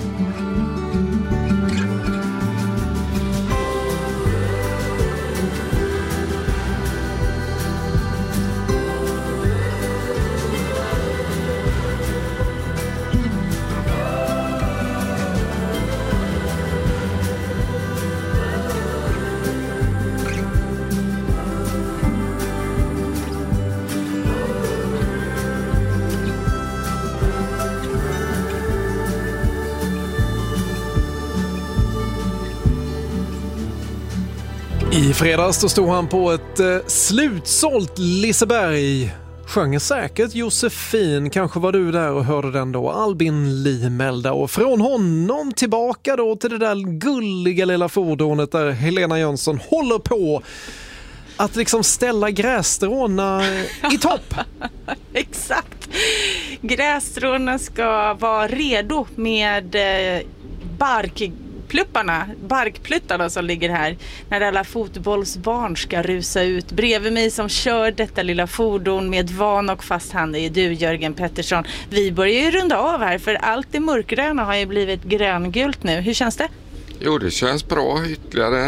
I fredags då stod han på ett slutsålt Liseberg. Sjöng säkert Josefin, kanske var du där och hörde den då, Albin Limelda. Och från honom tillbaka då till det där gulliga lilla fordonet där Helena Jönsson håller på att liksom ställa grässtråna i topp. Exakt. Grässtråna ska vara redo med barkpluttarna som ligger här när alla fotbollsbarn ska rusa ut. Bredvid mig som kör detta lilla fordon med van och fast hand är du, Jörgen Pettersson. Vi börjar ju runda av här för allt det mörkgröna har ju blivit gröngult nu. Hur känns det? Jo, det känns bra. Ytterligare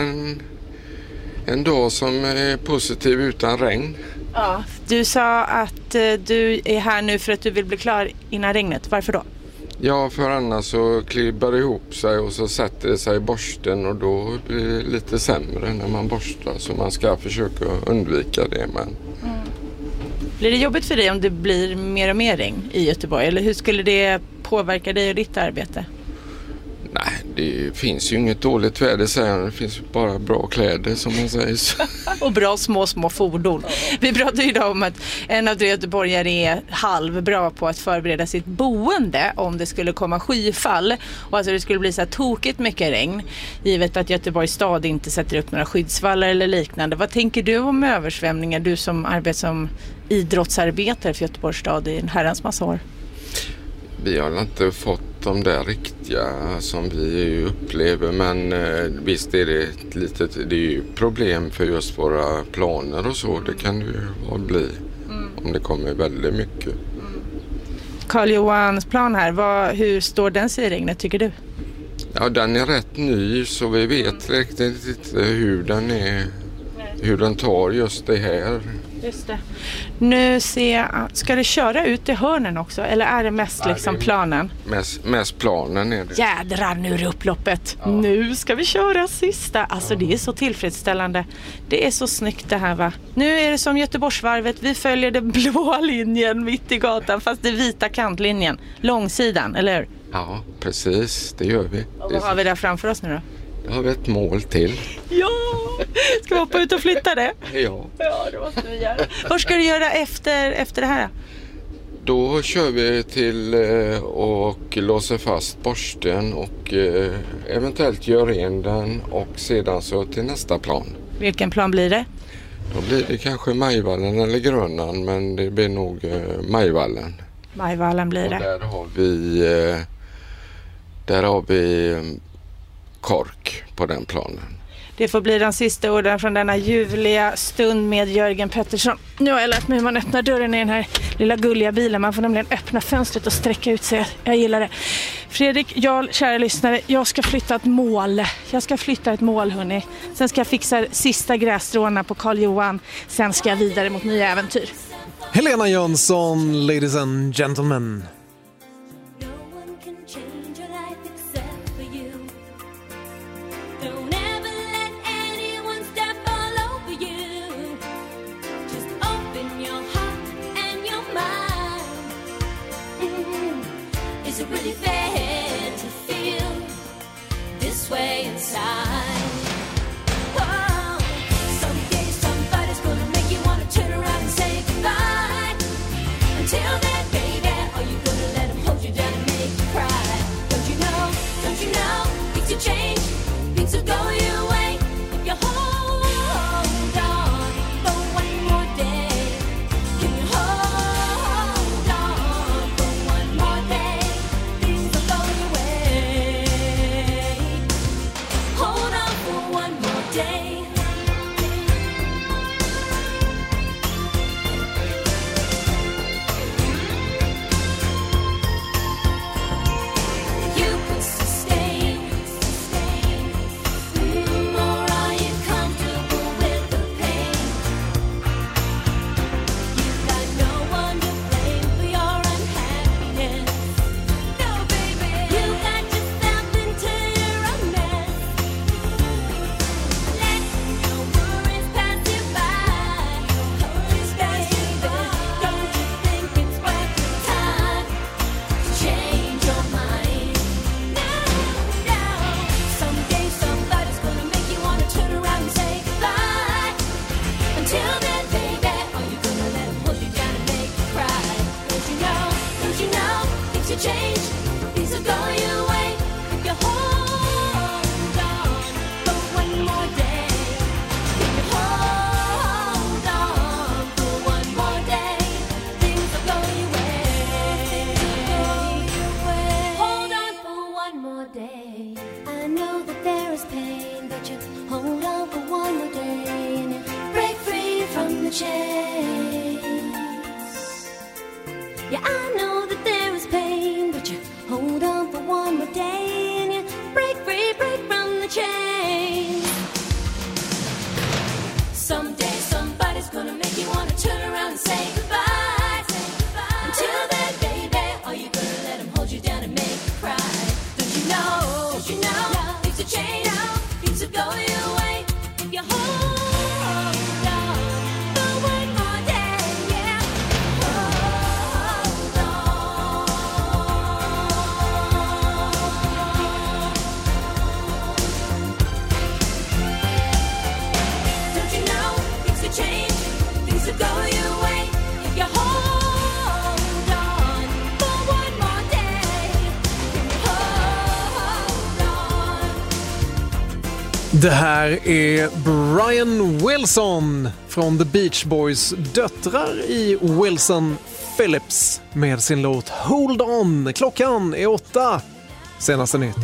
en dag som är positiv utan regn. Ja, du sa att du är här nu för att du vill bli klar innan regnet. Varför då? Ja, för annars så klibbar det ihop sig och så sätter det sig i borsten och då blir det lite sämre när man borstar. Så man ska försöka undvika det. Men... Blir det jobbigt för dig om det blir mer och mer regn i Göteborg? Eller hur skulle det påverka dig och ditt arbete? Nej, det finns ju inget dåligt väder, säger det finns bara bra kläder som man säger. Och bra små fordon. Vi pratar ju idag om att en av 3 göteborgare är halvbra på att förbereda sitt boende om det skulle komma skyfall. Och alltså det skulle bli så här tokigt mycket regn, givet att Göteborgs stad inte sätter upp några skyddsvallar eller liknande. Vad tänker du om översvämningar, du som arbetar som idrottsarbetare för Göteborgs stad i en herrans massa år? Vi har inte fått de där riktiga som vi upplever, men visst är det det är ju problem för just våra planer och så. Det kan det ju bli om det kommer väldigt mycket. Karl Johans plan här, hur står den sig i regnet tycker du? Ja, den är rätt ny så vi vet riktigt inte hur den tar just det här. Just det. Nu ska det köra ut i hörnen också? Eller är det mest liksom planen? Mest planen är det. Jädrar, nu är det upploppet. Ja. Nu ska vi köra sista. Alltså det är så tillfredsställande. Det är så snyggt det här va? Nu är det som Göteborgsvarvet. Vi följer den blåa linjen mitt i gatan fast det vita kantlinjen. Långsidan, eller hur? Ja, precis. Det gör vi. Och vad har vi där framför oss nu då? Då har vi ett mål till. Ja! Ska vi hoppa ut och flytta det? Ja. Ja, det måste vi göra. Vad ska du göra efter det här? Då kör vi till och låser fast borsten och eventuellt gör ren den och sedan så till nästa plan. Vilken plan blir det? Då blir det kanske Majvallen eller Grönan, men det blir nog Majvallen. Majvallen blir det. Och där har vi kork på den planen. Det får bli de sista orden från denna ljuvliga stund med Jörgen Pettersson. Nu har jag lärt mig hur man öppnar dörren i den här lilla gulliga bilen. Man får nämligen öppna fönstret och sträcka ut sig. Jag gillar det. Fredrik, Jarl, kära lyssnare, jag ska flytta ett mål. Hörni. Sen ska jag fixa sista grässtråna på Karl Johan. Sen ska jag vidare mot nya äventyr. Helena Jönsson, ladies and gentlemen. change. Things will go your way if you hold on for one more day. If you hold on for one more day, things will go your way. Hold on for one more day. I know that there is pain, but you hold on for one more day and you break free from the chains. Yeah, I know that there is pain, but you hold on for one more day and you break free, break from the chains. Someday somebody's gonna make you wanna turn around and say goodbye. Until then, baby, are you gonna let them hold you down and make you cry? Don't you know, things will change, things will go your way if you hold on for one more day, yeah. Hold on. Don't you know, things will change, things will go your way if you hold on for one more day. Hold on. Det här är Brian Wilson från The Beach Boys, döttrar i Wilson Phillips med sin låt Hold On. Klockan är 8. Senaste nytt.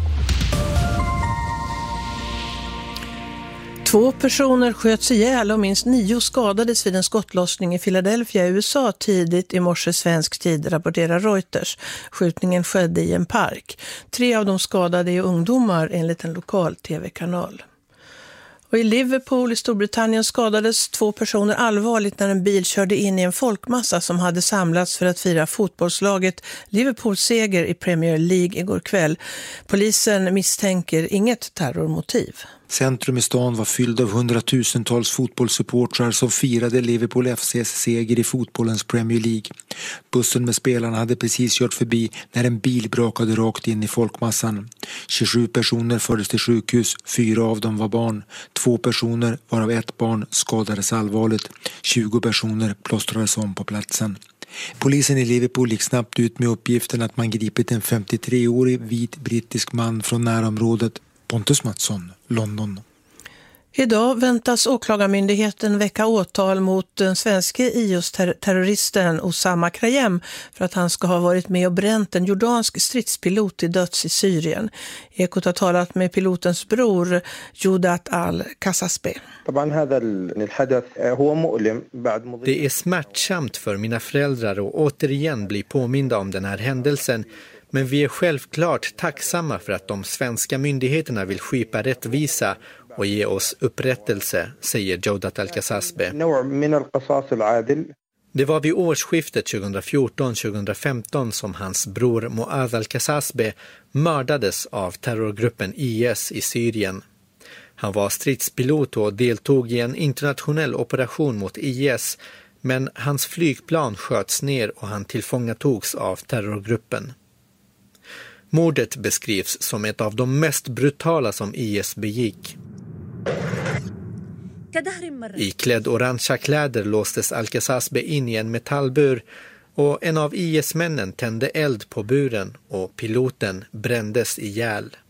2 personer sköts ihjäl och minst 9 skadades vid en skottlossning i Philadelphia, USA tidigt i morse svensk tid, rapporterar Reuters. Skjutningen skedde i en park. 3 av de skadade är ungdomar enligt en lokal tv-kanal. Och i Liverpool i Storbritannien skadades 2 personer allvarligt när en bil körde in i en folkmassa som hade samlats för att fira fotbollslaget Liverpools seger i Premier League igår kväll. Polisen misstänker inget terrormotiv. Centrum i stan var fylld av 100-tusentals fotbollssupportrar som firade Liverpool FC:s seger i fotbollens Premier League. Bussen med spelarna hade precis kört förbi när en bil brakade rakt in i folkmassan. 27 personer fördes till sjukhus, 4 av dem var barn. 2 personer, varav 1 barn, skadades allvarligt. 20 personer plåstrades om på platsen. Polisen i Liverpool gick snabbt ut med uppgiften att man gripit en 53-årig vit brittisk man från närområdet. Pontus Mattsson, London. Idag väntas åklagarmyndigheten väcka åtal mot den svenska IS-terroristen Osama Krayem för att han ska ha varit med och bränt en jordansk stridspilot till döds i Syrien. Ekot har talat med pilotens bror Jawdat al-Kasasbe. Det är smärtsamt för mina föräldrar att återigen bli påminda om den här händelsen. Men vi är självklart tacksamma för att de svenska myndigheterna vill skipa rättvisa och ge oss upprättelse, säger Jawdat al-Kasasbe. Det var vid årsskiftet 2014-2015 som hans bror Muad al-Kasasbe mördades av terrorgruppen IS i Syrien. Han var stridspilot och deltog i en internationell operation mot IS, men hans flygplan sköts ner och han tillfångatogs av terrorgruppen. Mordet beskrivs som ett av de mest brutala som IS begick. I klädd orangea kläder låstes al-Kasasbe in i en metallbur och en av IS-männen tände eld på buren och piloten brändes ihjäl.